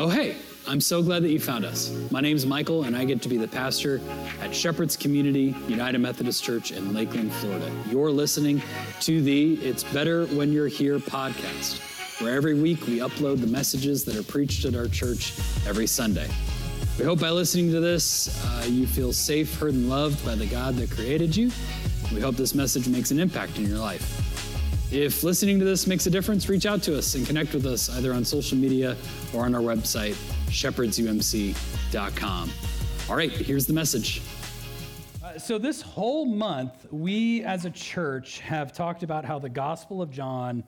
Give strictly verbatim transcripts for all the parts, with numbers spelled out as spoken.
Oh, hey, I'm so glad that you found us. My name's Michael, and I get to be the pastor at Shepherd's Community United Methodist Church in Lakeland, Florida. You're listening to the It's Better When You're Here podcast, where every week we upload the messages that are preached at our church every Sunday. We hope by listening to this, uh, you feel safe, heard, and loved by the God that created you. We hope this message makes an impact in your life. If listening to this makes a difference, reach out to us and connect with us either on social media or on our website, shepherds u m c dot com. All right, here's the message. Uh, so this whole month, we as a church have talked about how the Gospel of John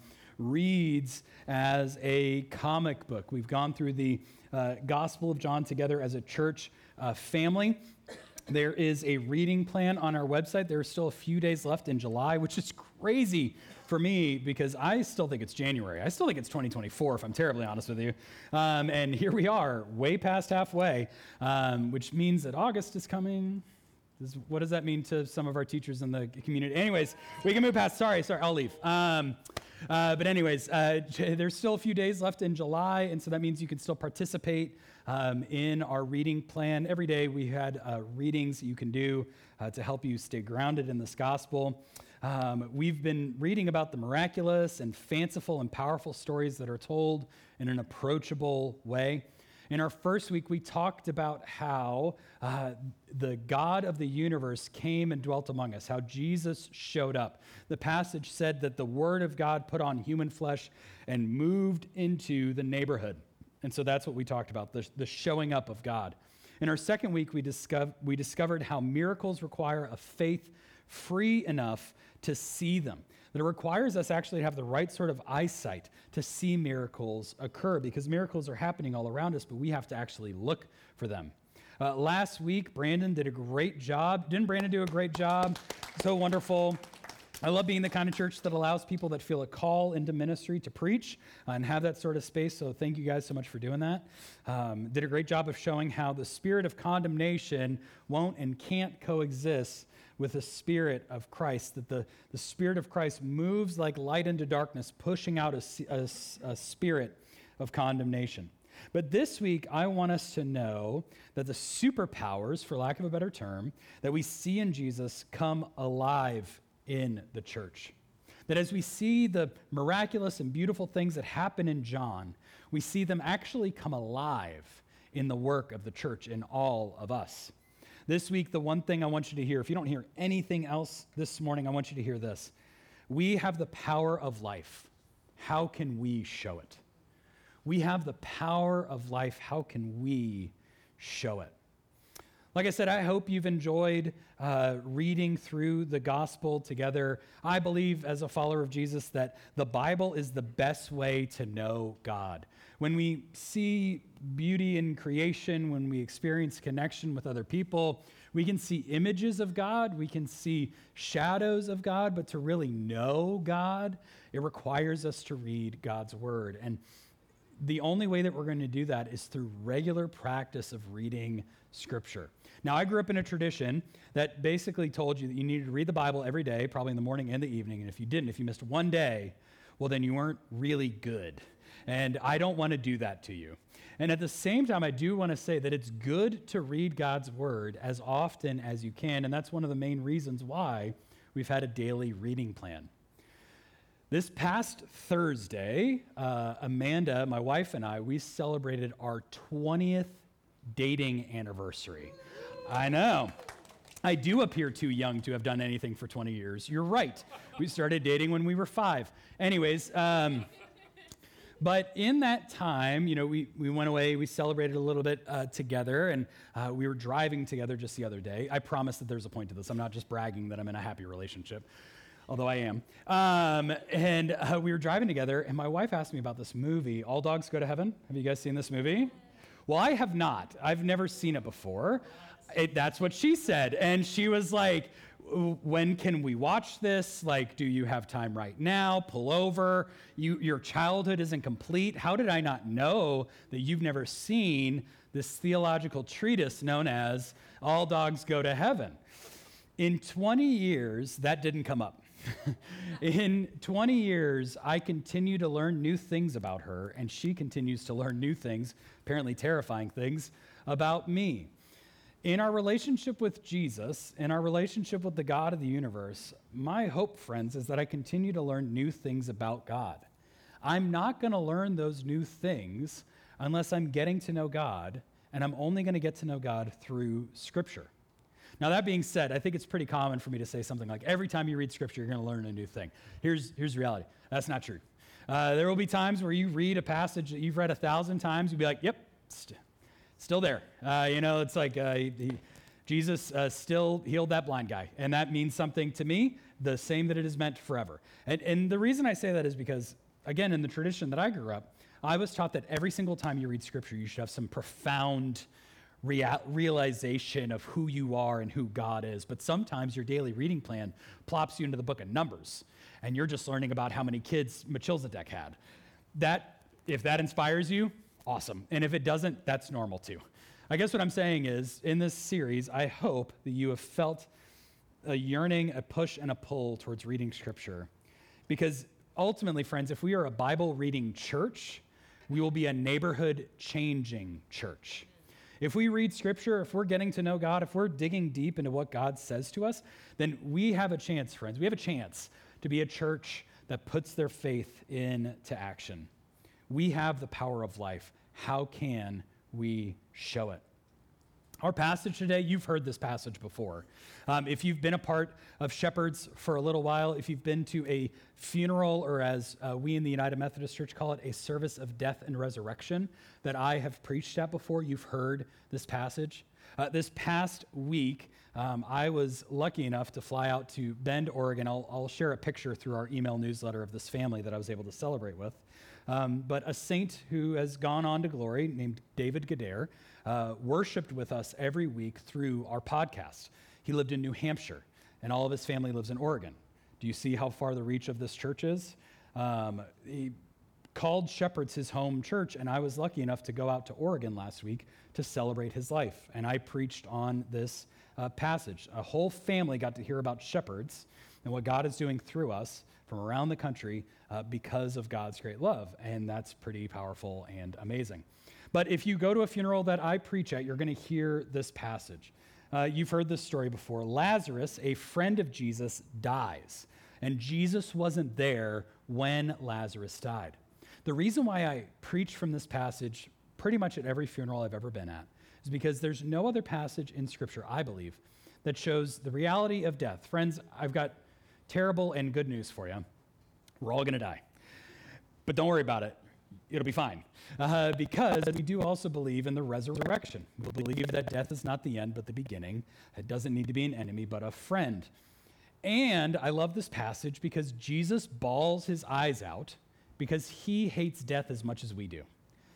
reads as a comic book. We've gone through the uh, Gospel of John together as a church uh, family. There is a reading plan on our website. There are still a few days left in July, which is crazy for me because I still think it's January. I still think it's twenty twenty-four, if I'm terribly honest with you. Um, and here we are, way past halfway, um, which means that August is coming. This, what does that mean to some of our teachers in the community? Anyways, we can move past. Sorry, sorry, I'll leave. Um, uh, but anyways, uh, there's still a few days left in July, and so that means you can still participate um, in our reading plan. Every day we had uh, readings you can do uh, to help you stay grounded in this gospel. Um, we've been reading about the miraculous and fanciful and powerful stories that are told in an approachable way. In our first week, we talked about how uh, the God of the universe came and dwelt among us, how Jesus showed up. The passage said that the Word of God put on human flesh and moved into the neighborhood. And so that's what we talked about, the, the showing up of God. In our second week, we, discover, we discovered how miracles require a faith free enough to see them. That it requires us actually to have the right sort of eyesight to see miracles occur, because miracles are happening all around us, but we have to actually look for them. Uh, last week, Brandon did a great job. Didn't Brandon do a great job? So wonderful. I love being the kind of church that allows people that feel a call into ministry to preach uh, and have that sort of space, so thank you guys so much for doing that. Um, did a great job of showing how the spirit of condemnation won't and can't coexist with the Spirit of Christ, that the, the Spirit of Christ moves like light into darkness, pushing out a, a, a spirit of condemnation. But this week, I want us to know that the superpowers, for lack of a better term, that we see in Jesus come alive in the church. That as we see the miraculous and beautiful things that happen in John, we see them actually come alive in the work of the church, in all of us. This week, the one thing I want you to hear, if you don't hear anything else this morning, I want you to hear this. We have the power of life. How can we show it? We have the power of life. How can we show it? Like I said, I hope you've enjoyed uh, reading through the gospel together. I believe, as a follower of Jesus, that the Bible is the best way to know God. When we see beauty in creation, when we experience connection with other people, we can see images of God, we can see shadows of God, but to really know God, it requires us to read God's word. And the only way that we're going to do that is through regular practice of reading Scripture. Now, I grew up in a tradition that basically told you that you needed to read the Bible every day, probably in the morning and the evening, and if you didn't, if you missed one day, well, then you weren't really good. And I don't want to do that to you. And at the same time, I do want to say that it's good to read God's word as often as you can, and that's one of the main reasons why we've had a daily reading plan. This past Thursday, uh, Amanda, my wife, and I, we celebrated our twentieth dating anniversary. I know. I do appear too young to have done anything for twenty years. You're right. We started dating when we were five. Anyways, um, but in that time, you know, we, we went away, we celebrated a little bit uh, together, and uh, we were driving together just the other day. I promise that there's a point to this. I'm not just bragging that I'm in a happy relationship, although I am. Um, and uh, we were driving together, and my wife asked me about this movie, All Dogs Go to Heaven. Have you guys seen this movie? Well, I have not. I've never seen it before. It, that's what she said. And she was like, when can we watch this? Like, do you have time right now? Pull over. You, your childhood isn't complete. How did I not know that you've never seen this theological treatise known as All Dogs Go to Heaven? In twenty years, that didn't come up. In twenty years, I continue to learn new things about her, and she continues to learn new things, apparently terrifying things, about me. In our relationship with Jesus, in our relationship with the God of the universe, my hope, friends, is that I continue to learn new things about God. I'm not going to learn those new things unless I'm getting to know God, and I'm only going to get to know God through Scripture. Now, that being said, I think it's pretty common for me to say something like, every time you read Scripture, you're going to learn a new thing. Here's, here's the reality. That's not true. Uh, there will be times where you read a passage that you've read a thousand times, you'll be like, yep, st- still there. Uh, you know, it's like uh, he, Jesus uh, still healed that blind guy, and that means something to me, the same that it is meant forever. And, and the reason I say that is because, again, in the tradition that I grew up, I was taught that every single time you read Scripture, you should have some profound Real, realization of who you are and who God is. But sometimes your daily reading plan plops you into the book of Numbers, and you're just learning about how many kids Melchizedek had. That, if that inspires you, awesome. And if it doesn't, that's normal too. I guess what I'm saying is, in this series, I hope that you have felt a yearning, a push, and a pull towards reading Scripture. Because ultimately, friends, if we are a Bible-reading church, we will be a neighborhood-changing church. If we read Scripture, if we're getting to know God, if we're digging deep into what God says to us, then we have a chance, friends. We have a chance to be a church that puts their faith into action. We have the power of life. How can we show it? Our passage today, you've heard this passage before. Um, if you've been a part of Shepherds for a little while, if you've been to a funeral, or as uh, we in the United Methodist Church call it, a service of death and resurrection that I have preached at before, you've heard this passage. Uh, this past week, um, I was lucky enough to fly out to Bend, Oregon. I'll, I'll share a picture through our email newsletter of this family that I was able to celebrate with. Um, but a saint who has gone on to glory, named David Gadare, uh, worshiped with us every week through our podcast. He lived in New Hampshire, and all of his family lives in Oregon. Do you see how far the reach of this church is? Um, he called Shepherds his home church, and I was lucky enough to go out to Oregon last week to celebrate his life, and I preached on this uh, passage. A whole family got to hear about Shepherds and what God is doing through us from around the country uh, because of God's great love, and that's pretty powerful and amazing. But if you go to a funeral that I preach at, you're going to hear this passage. Uh, you've heard this story before. Lazarus, a friend of Jesus, dies, and Jesus wasn't there when Lazarus died. The reason why I preach from this passage pretty much at every funeral I've ever been at is because there's no other passage in Scripture, I believe, that shows the reality of death. Friends, I've got terrible and good news for you. We're all going to die. But don't worry about it. It'll be fine. Uh, because we do also believe in the resurrection. We believe that death is not the end, but the beginning. It doesn't need to be an enemy, but a friend. And I love this passage because Jesus bawls his eyes out because he hates death as much as we do.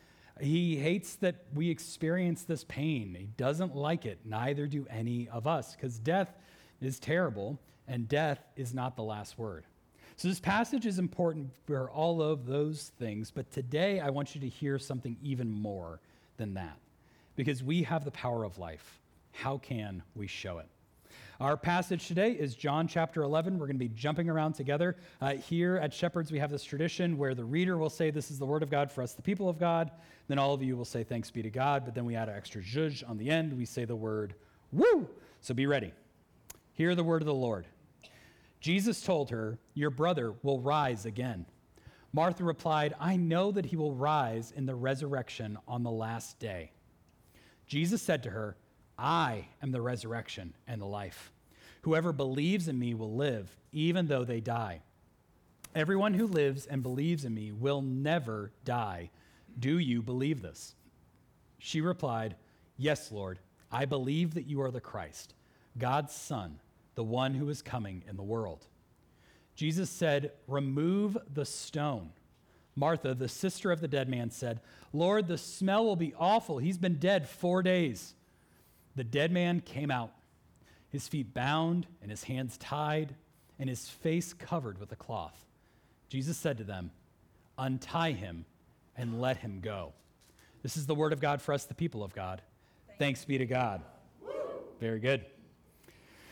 He hates that we experience this pain. He doesn't like it. Neither do any of us, because death is terrible, and death is not the last word. So this passage is important for all of those things, but today I want you to hear something even more than that, because we have the power of life. How can we show it? Our passage today is John chapter eleven. We're going to be jumping around together. Uh, here at Shepherds, we have this tradition where the reader will say, "This is the word of God for us, the people of God." Then all of you will say, "Thanks be to God." But then we add an extra zhuzh on the end. We say the word, "Woo!" So be ready. Hear the word of the Lord. Jesus told her, "Your brother will rise again." Martha replied, "I know that he will rise in the resurrection on the last day." Jesus said to her, "I am the resurrection and the life. Whoever believes in me will live, even though they die. Everyone who lives and believes in me will never die. Do you believe this?" She replied, "Yes, Lord. I believe that you are the Christ, God's Son, the one who is coming in the world." Jesus said, "Remove the stone." Martha, the sister of the dead man, said, "Lord, the smell will be awful. He's been dead four days." The dead man came out, his feet bound and his hands tied and his face covered with a cloth. Jesus said to them, "Untie him and let him go." This is the word of God for us, the people of God. Thanks be to God. Very good.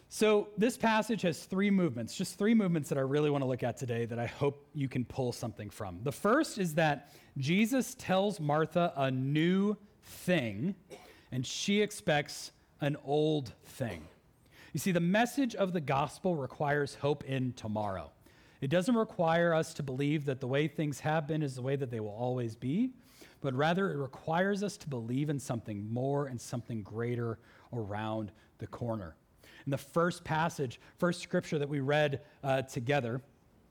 So this passage has three movements, just three movements that I really want to look at today that I hope you can pull something from. The first is that Jesus tells Martha a new thing, and she expects an old thing. You see, the message of the gospel requires hope in tomorrow. It doesn't require us to believe that the way things have been is the way that they will always be, but rather it requires us to believe in something more and something greater around the corner. In the first passage, first scripture that we read uh, together,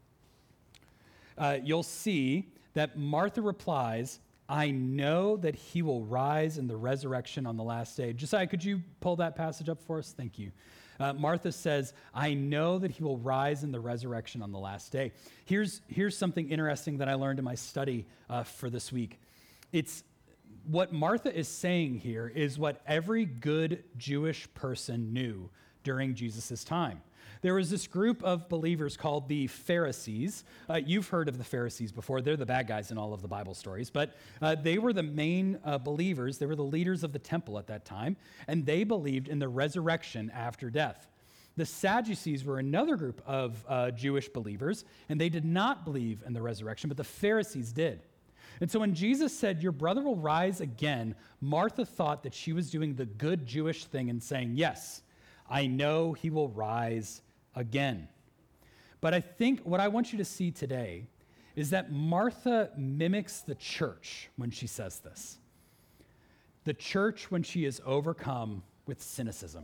uh, you'll see that Martha replies, I know that he will rise in the resurrection on the last day. Josiah, could you pull that passage up for us? Thank you. Uh, Martha says, I know that he will rise in the resurrection on the last day. Here's, here's something interesting that I learned in my study uh, for this week. It's what Martha is saying here is what every good Jewish person knew during Jesus' time. There was this group of believers called the Pharisees. Uh, you've heard of the Pharisees before. They're the bad guys in all of the Bible stories, but uh, they were the main uh, believers. They were the leaders of the temple at that time, and they believed in the resurrection after death. The Sadducees were another group of uh, Jewish believers, and they did not believe in the resurrection, but the Pharisees did. And so when Jesus said, your brother will rise again, Martha thought that she was doing the good Jewish thing and saying, yes, I know he will rise again. But I think what I want you to see today is that Martha mimics the church when she says this. The church when she is overcome with cynicism.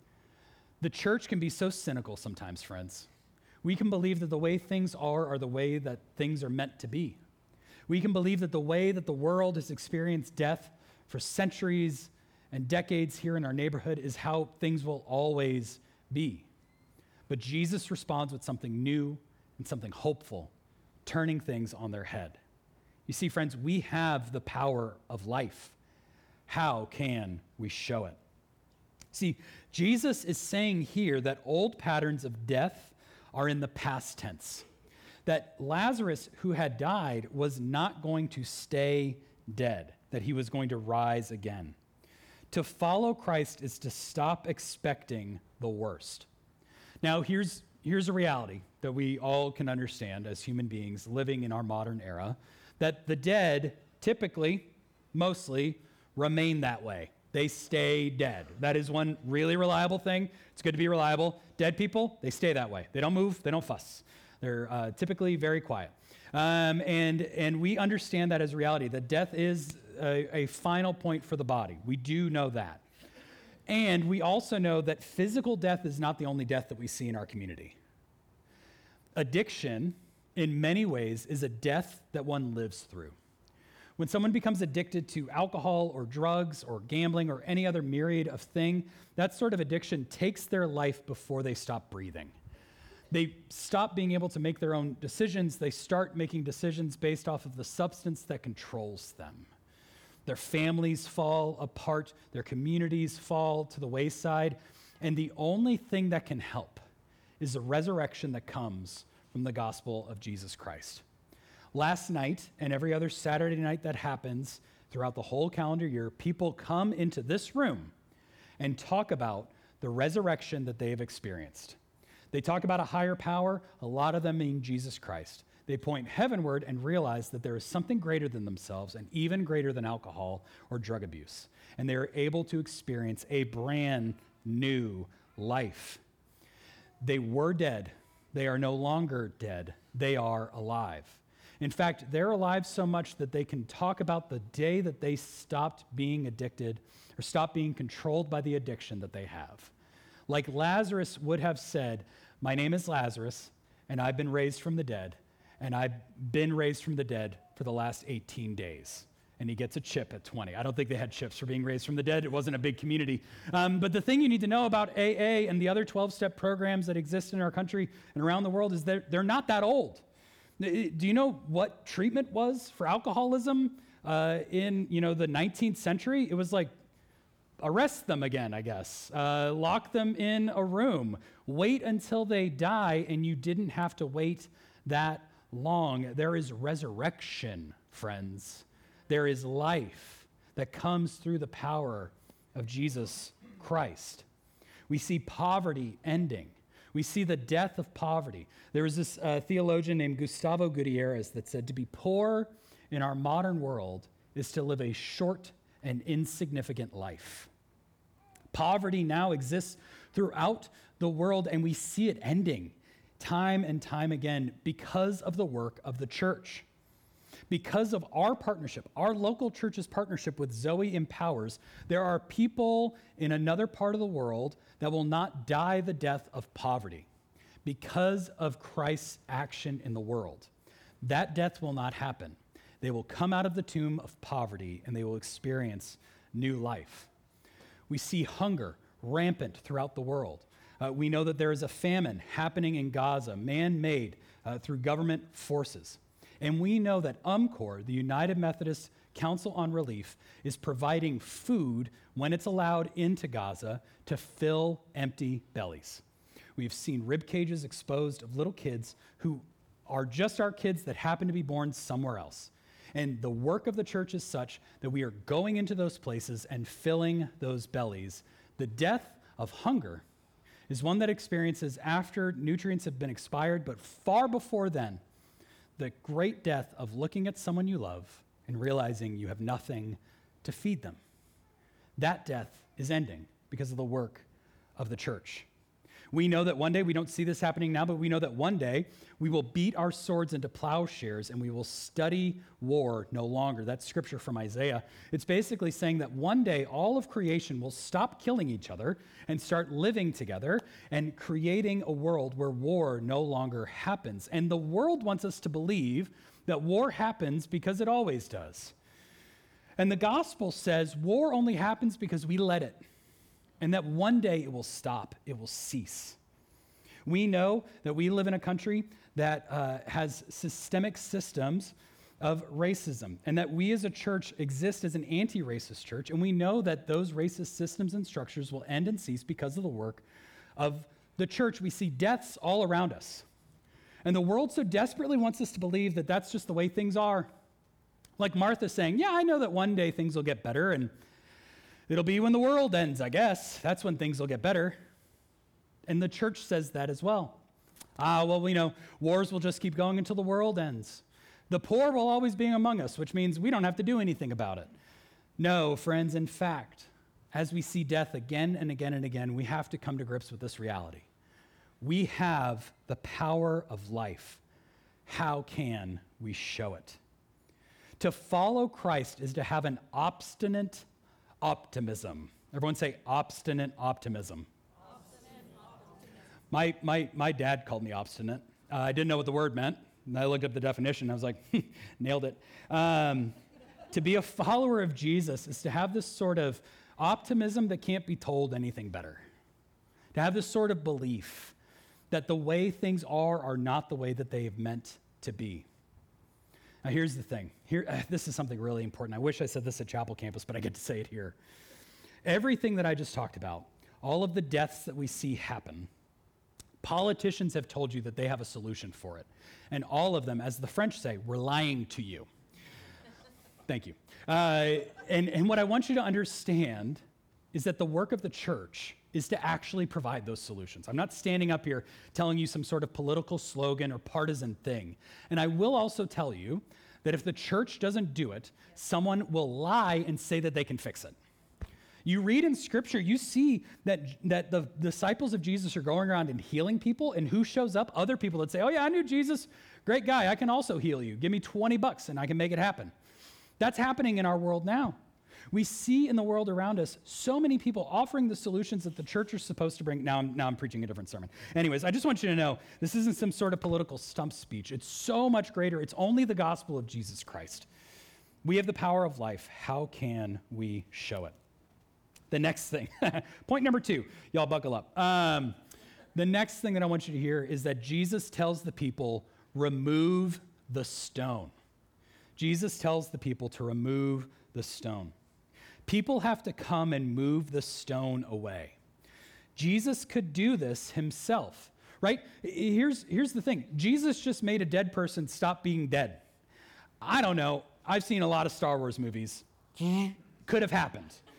The church can be so cynical sometimes, friends. We can believe that the way things are are the way that things are meant to be. We can believe that the way that the world has experienced death for centuries and decades here in our neighborhood is how things will always be. But Jesus responds with something new and something hopeful, turning things on their head. You see, friends, we have the power of life. How can we show it? See, Jesus is saying here that old patterns of death are in the past tense, that Lazarus, who had died, was not going to stay dead, that he was going to rise again. To follow Christ is to stop expecting the worst. Now, here's, here's a reality that we all can understand as human beings living in our modern era, that the dead typically, mostly, remain that way. They stay dead. That is one really reliable thing. It's good to be reliable. Dead people, they stay that way. They don't move, they don't fuss. They're uh, typically very quiet. Um, and, and we understand that as reality, that death is a, a final point for the body. We do know that. And we also know that physical death is not the only death that we see in our community. Addiction, in many ways, is a death that one lives through. When someone becomes addicted to alcohol or drugs or gambling or any other myriad of thing, that sort of addiction takes their life before they stop breathing. They stop being able to make their own decisions. They start making decisions based off of the substance that controls them. Their families fall apart. Their communities fall to the wayside. And the only thing that can help is the resurrection that comes from the gospel of Jesus Christ. Last night and every other Saturday night that happens throughout the whole calendar year, people come into this room and talk about the resurrection that they have experienced. They talk about a higher power, a lot of them mean Jesus Christ. They point heavenward and realize that there is something greater than themselves and even greater than alcohol or drug abuse. And they are able to experience a brand new life. They were dead. They are no longer dead. They are alive. In fact, they're alive so much that they can talk about the day that they stopped being addicted or stopped being controlled by the addiction that they have. Like Lazarus would have said, my name is Lazarus, and I've been raised from the dead, and I've been raised from the dead for the last eighteen days. And he gets a chip at twenty. I don't think they had chips for being raised from the dead. It wasn't a big community. Um, but the thing you need to know about A A and the other twelve-step programs that exist in our country and around the world is that they're not that old. Do you know what treatment was for alcoholism uh, in you know the nineteenth century? It was like, arrest them again, I guess. Uh, lock them in a room. Wait until they die, and you didn't have to wait that long. There is resurrection, friends. There is life that comes through the power of Jesus Christ. We see poverty ending. We see the death of poverty. There was this uh, theologian named Gustavo Gutierrez that said to be poor in our modern world is to live a short and insignificant life. Poverty now exists throughout the world, and we see it ending time and time again because of the work of the church. Because of our partnership, our local church's partnership with Zoe Empowers, there are people in another part of the world that will not die the death of poverty because of Christ's action in the world. That death will not happen. They will come out of the tomb of poverty and they will experience new life. We see hunger rampant throughout the world. Uh, we know that there is a famine happening in Gaza, man-made uh, through government forces. And we know that UMCOR, the United Methodist Council on Relief, is providing food when it's allowed into Gaza to fill empty bellies. We've seen rib cages exposed of little kids who are just our kids that happen to be born somewhere else. And the work of the church is such that we are going into those places and filling those bellies. The death of hunger is one that experiences after nutrients have been expired, but far before then, the great death of looking at someone you love and realizing you have nothing to feed them. That death is ending because of the work of the church. We know that one day, we don't see this happening now, but we know that one day we will beat our swords into plowshares and we will study war no longer. That's scripture from Isaiah. It's basically saying that one day all of creation will stop killing each other and start living together and creating a world where war no longer happens. And the world wants us to believe that war happens because it always does. And the gospel says war only happens because we let it. And that one day it will stop, it will cease. We know that we live in a country that uh, has systemic systems of racism, and that we as a church exist as an anti-racist church, and we know that those racist systems and structures will end and cease because of the work of the church. We see deaths all around us. And the world so desperately wants us to believe that that's just the way things are. Like Martha saying, yeah, I know that one day things will get better, and it'll be when the world ends, I guess. That's when things will get better. And the church says that as well. Ah, well, we know wars will just keep going until the world ends. The poor will always be among us, which means we don't have to do anything about it. No, friends, in fact, as we see death again and again and again, we have to come to grips with this reality. We have the power of life. How can we show it? To follow Christ is to have an obstinate optimism. Everyone say obstinate optimism. Obstinate optimism. My, my, my dad called me obstinate. Uh, I didn't know what the word meant. And I looked up the definition. I was like, nailed it. Um, to be a follower of Jesus is to have this sort of optimism that can't be told anything better. To have this sort of belief that the way things are are not the way that they have meant to be. Now, here's the thing. Here, uh, this is something really important. I wish I said this at Chapel Campus, but I get to say it here. Everything that I just talked about, all of the deaths that we see happen, politicians have told you that they have a solution for it. And all of them, as the French say, we're lying to you. Thank you. Uh, and, and what I want you to understand is that the work of the church is to actually provide those solutions. I'm not standing up here telling you some sort of political slogan or partisan thing. And I will also tell you that if the church doesn't do it, someone will lie and say that they can fix it. You read in Scripture, you see that, that the disciples of Jesus are going around and healing people, and who shows up? Other people that say, oh yeah, I knew Jesus, great guy, I can also heal you. Give me twenty bucks and I can make it happen. That's happening in our world now. We see in the world around us so many people offering the solutions that the church is supposed to bring. Now I'm, now I'm preaching a different sermon. Anyways, I just want you to know, this isn't some sort of political stump speech. It's so much greater. It's only the gospel of Jesus Christ. We have the power of life. How can we show it? The next thing, point number two, y'all buckle up. Um, the next thing that I want you to hear is that Jesus tells the people, remove the stone. Jesus tells the people to remove the stone. People have to come and move the stone away. Jesus could do this himself, right? Here's, here's the thing. Jesus just made a dead person stop being dead. I don't know. I've seen a lot of Star Wars movies. Could have happened,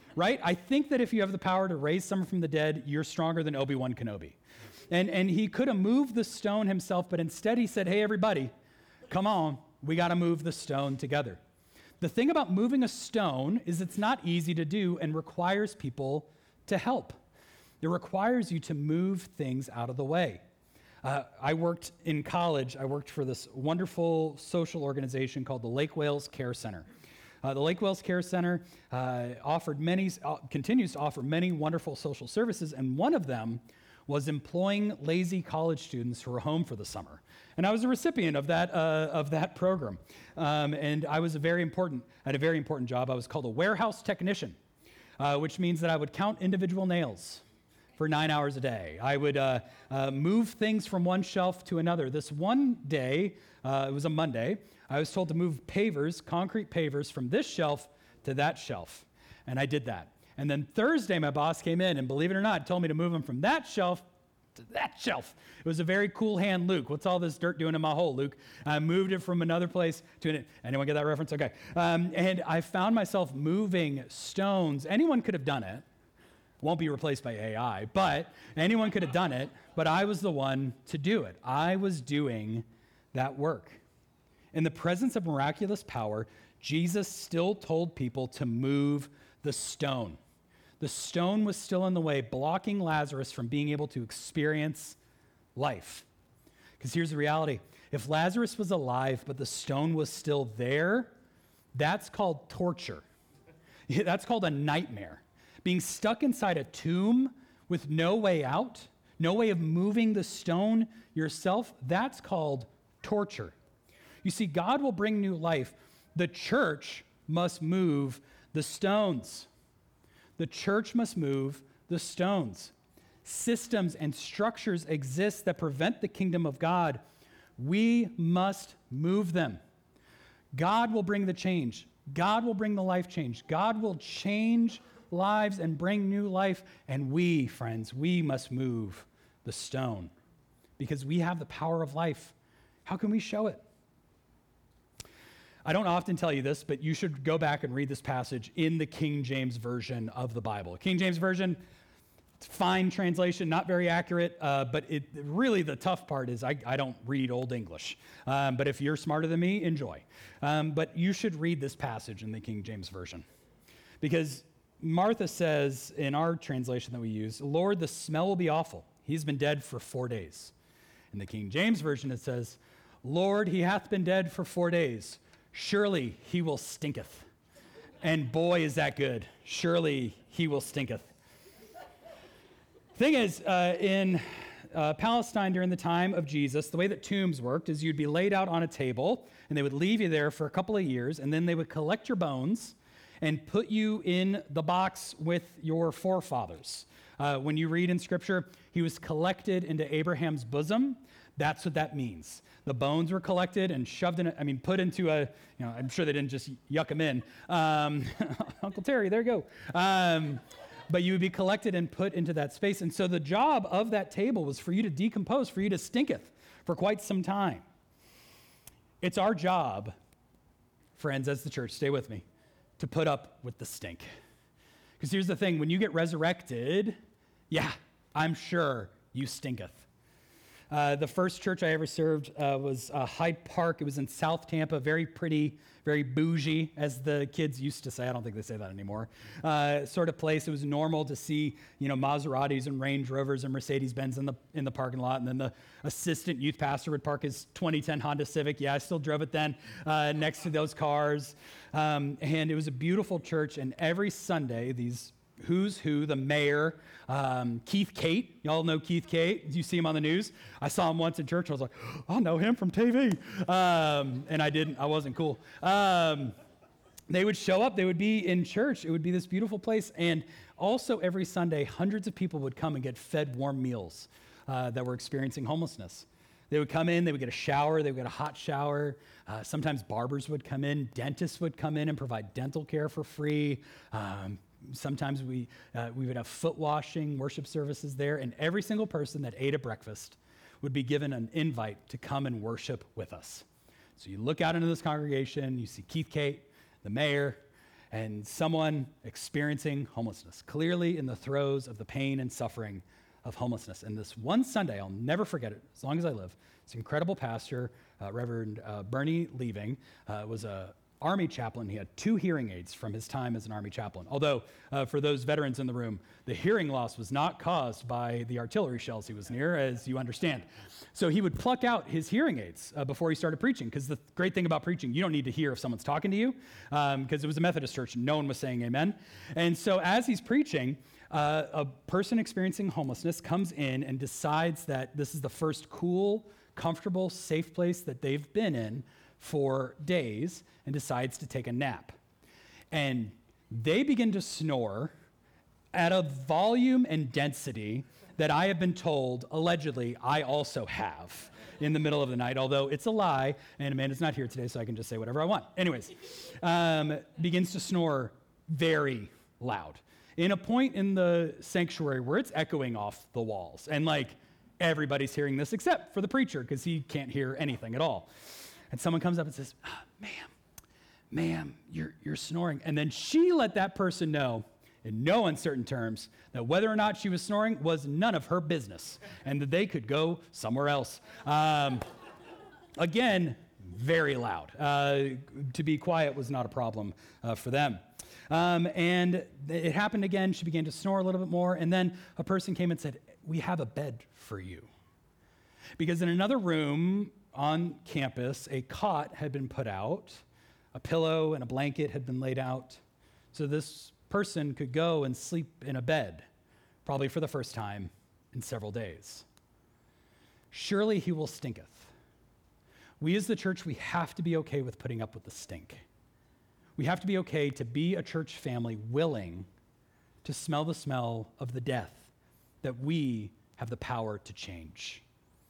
right? I think that if you have the power to raise someone from the dead, you're stronger than Obi-Wan Kenobi. And, and he could have moved the stone himself, but instead he said, hey, everybody, come on, we got to move the stone together. The thing about moving a stone is it's not easy to do and requires people to help. It requires you to move things out of the way. Uh, I worked in college, I worked for this wonderful social organization called the Lake Wales Care Center. Uh, the Lake Wales Care Center uh, offered many, uh, continues to offer many wonderful social services, and one of them was employing lazy college students who were home for the summer. And I was a recipient of that, uh, of that program. Um, and I was a very important, I had a very important job. I was called a warehouse technician, uh, which means that I would count individual nails for nine hours a day. I would uh, uh, move things from one shelf to another. This one day, uh, it was a Monday, I was told to move pavers, concrete pavers, from this shelf to that shelf. And I did that. And then Thursday, my boss came in and, believe it or not, told me to move them from that shelf to that shelf. It was a very cool hand, Luke. What's all this dirt doing in my hole, Luke? I moved it from another place to an, anyone get that reference? Okay. Um, and I found myself moving stones. Anyone could have done it. Won't be replaced by A I, but anyone could have done it, but I was the one to do it. I was doing that work. In the presence of miraculous power, Jesus still told people to move the stone. The stone was still in the way, blocking Lazarus from being able to experience life. Because here's the reality. If Lazarus was alive, but the stone was still there, that's called torture. That's called a nightmare. Being stuck inside a tomb with no way out, no way of moving the stone yourself, that's called torture. You see, God will bring new life. The church must move the stones. The church must move the stones. Systems and structures exist that prevent the kingdom of God. We must move them. God will bring the change. God will bring the life change. God will change lives and bring new life. And we, friends, we must move the stone because we have the power of life. How can we show it? I don't often tell you this, but you should go back and read this passage in the King James Version of the Bible. King James Version, fine translation, not very accurate, uh, but it really the tough part is I, I don't read Old English. Um, but if you're smarter than me, enjoy. Um, but you should read this passage in the King James Version because Martha says in our translation that we use, Lord, the smell will be awful. He's been dead for four days. In the King James Version, it says, Lord, he hath been dead for four days. Surely he will stinketh. And boy, is that good. Surely he will stinketh. Thing is, uh, in uh, Palestine during the time of Jesus, the way that tombs worked is you'd be laid out on a table, and they would leave you there for a couple of years, and then they would collect your bones and put you in the box with your forefathers. Uh, when you read in Scripture, he was collected into Abraham's bosom. That's what that means. The bones were collected and shoved in, a, I mean, put into a, you know, I'm sure they didn't just yuck them in. Um, Uncle Terry, there you go. Um, but you would be collected and put into that space. And so the job of that table was for you to decompose, for you to stinketh for quite some time. It's our job, friends, as the church, stay with me, to put up with the stink. Because here's the thing, when you get resurrected, yeah, I'm sure you stinketh. Uh, the first church I ever served uh, was uh, Hyde Park. It was in South Tampa, very pretty, very bougie, as the kids used to say. I don't think they say that anymore. Uh, sort of place. It was normal to see, you know, Maseratis and Range Rovers and Mercedes-Benz in the in the parking lot, and then the assistant youth pastor would park his twenty ten Honda Civic. Yeah, I still drove it then, uh, next to those cars. Um, and it was a beautiful church, and every Sunday, these who's who, the mayor, um, Keith Cate. Y'all know Keith Cate. You see him on the news. I saw him once in church. I was like, oh, I know him from T V. Um, and I didn't. I wasn't cool. Um, they would show up. They would be in church. It would be this beautiful place. And also every Sunday, hundreds of people would come and get fed warm meals uh, that were experiencing homelessness. They would come in, they would get a shower, they would get a hot shower. Uh, sometimes barbers would come in, dentists would come in and provide dental care for free. Um, Sometimes we uh, we would have foot washing, worship services there, and every single person that ate at breakfast would be given an invite to come and worship with us. So you look out into this congregation, you see Keith Cate, the mayor, and someone experiencing homelessness, clearly in the throes of the pain and suffering of homelessness. And this one Sunday, I'll never forget it as long as I live, this incredible pastor, uh, Reverend uh, Bernie Leaving, uh, was a Army chaplain. He had two hearing aids from his time as an Army chaplain. Although, uh, for those veterans in the room, the hearing loss was not caused by the artillery shells he was near, as you understand. So he would pluck out his hearing aids uh, before he started preaching, because the great thing about preaching, you don't need to hear if someone's talking to you, because um, it was a Methodist church, and no one was saying amen. And so as he's preaching, uh, a person experiencing homelessness comes in and decides that this is the first cool, comfortable, safe place that they've been in for days, and decides to take a nap. And they begin to snore at a volume and density that I have been told, allegedly, I also have in the middle of the night, although it's a lie, and Amanda's not here today, so I can just say whatever I want. Anyways, um, begins to snore very loud. In a point in the sanctuary where it's echoing off the walls, and like everybody's hearing this except for the preacher, because he can't hear anything at all. And someone comes up and says, ah, ma'am, ma'am, you're, you're snoring. And then she let that person know in no uncertain terms that whether or not she was snoring was none of her business and that they could go somewhere else. Um, again, very loud. Uh, to be quiet was not a problem uh, for them. Um, and it happened again. She began to snore a little bit more. And then a person came and said, we have a bed for you. Because in another room on campus, a cot had been put out, a pillow and a blanket had been laid out, so this person could go and sleep in a bed, probably for the first time in several days. Surely he will stinketh. We as the church, we have to be okay with putting up with the stink. We have to be okay to be a church family willing to smell the smell of the death that we have the power to change.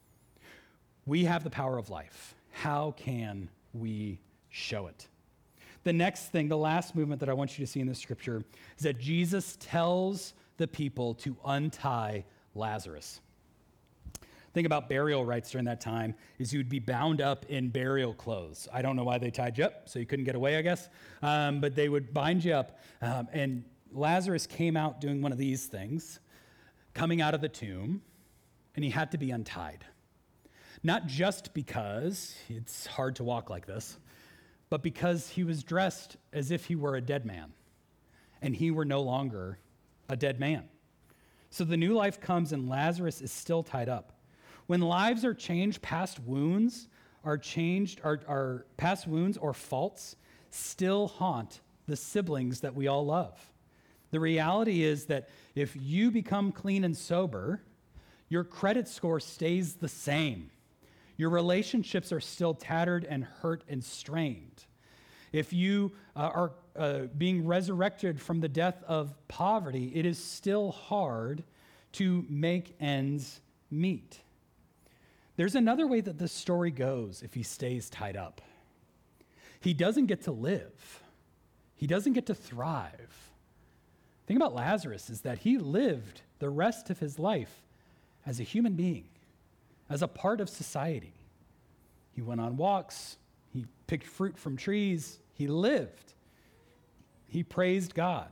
We have the power of life. How can we show it? The next thing, the last movement that I want you to see in this scripture is that Jesus tells the people to untie Lazarus. Think about burial rites during that time is you'd be bound up in burial clothes. I don't know why they tied you up, so you couldn't get away, I guess. Um, but they would bind you up. Um, and Lazarus came out doing one of these things, coming out of the tomb, and he had to be untied. Not just because it's hard to walk like this, but because he was dressed as if he were a dead man, and he were no longer a dead man. So the new life comes, and Lazarus is still tied up. When lives are changed, past wounds are changed, our, our past wounds or faults still haunt the siblings that we all love. The reality is that if you become clean and sober, your credit score stays the same. Your relationships are still tattered and hurt and strained. If you uh, are uh, being resurrected from the death of poverty, it is still hard to make ends meet. There's another way that this story goes if he stays tied up. He doesn't get to live. He doesn't get to thrive. The thing about Lazarus is that he lived the rest of his life as a human being, as a part of society. He went on walks, he picked fruit from trees, he lived, he praised God.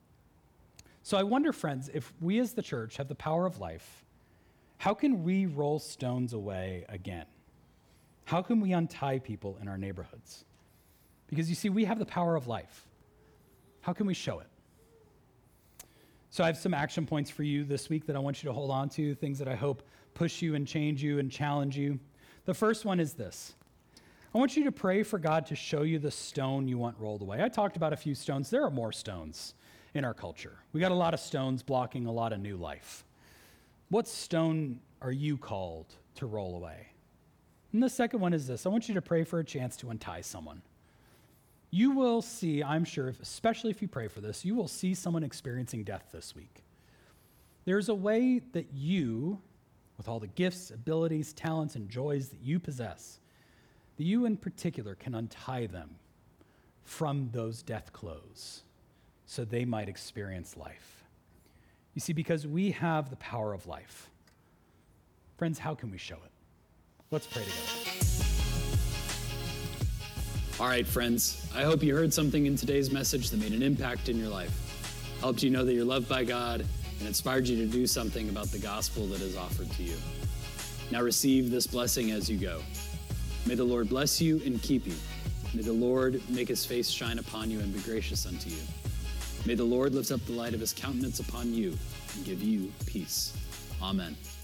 So I wonder, friends, if we as the church have the power of life, how can we roll stones away again? How can we untie people in our neighborhoods? Because you see, we have the power of life. How can we show it? So I have some action points for you this week that I want you to hold on to, things that I hope push you and change you and challenge you. The first one is this. I want you to pray for God to show you the stone you want rolled away. I talked about a few stones. There are more stones in our culture. We got a lot of stones blocking a lot of new life. What stone are you called to roll away? And the second one is this. I want you to pray for a chance to untie someone. You will see, I'm sure, if, especially if you pray for this, you will see someone experiencing death this week. There's a way that you, with all the gifts, abilities, talents, and joys that you possess, that you in particular can untie them from those death clothes so they might experience life. You see, because we have the power of life. Friends, how can we show it? Let's pray together. All right, friends, I hope you heard something in today's message that made an impact in your life, helped you know that you're loved by God, and inspired you to do something about the gospel that is offered to you. Now receive this blessing as you go. May the Lord bless you and keep you. May the Lord make his face shine upon you and be gracious unto you. May the Lord lift up the light of his countenance upon you and give you peace. Amen.